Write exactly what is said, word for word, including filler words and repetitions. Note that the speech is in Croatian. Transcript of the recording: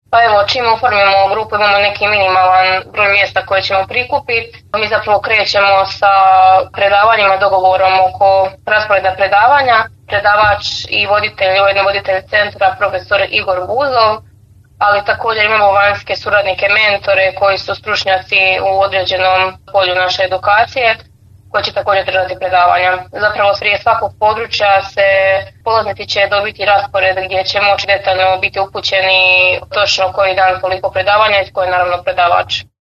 Pa evo, čim oformimo grupu, imamo neki minimalan broj mjesta koje ćemo prikupiti. Mi zapravo krećemo sa predavanjima, dogovorom oko rasporeda predavanja. Predavač i voditelj, ujedno voditelj centra, profesor Igor Buzov, ali također imamo vanjske suradnike, mentore koji su stručnjaci u određenom polju naše edukacije, koji će također držati predavanja. Zapravo prije svakog područja se polaznici će dobiti raspored gdje će moći detaljno biti upućeni točno koji dan koliko predavanja i tko je naravno predavač.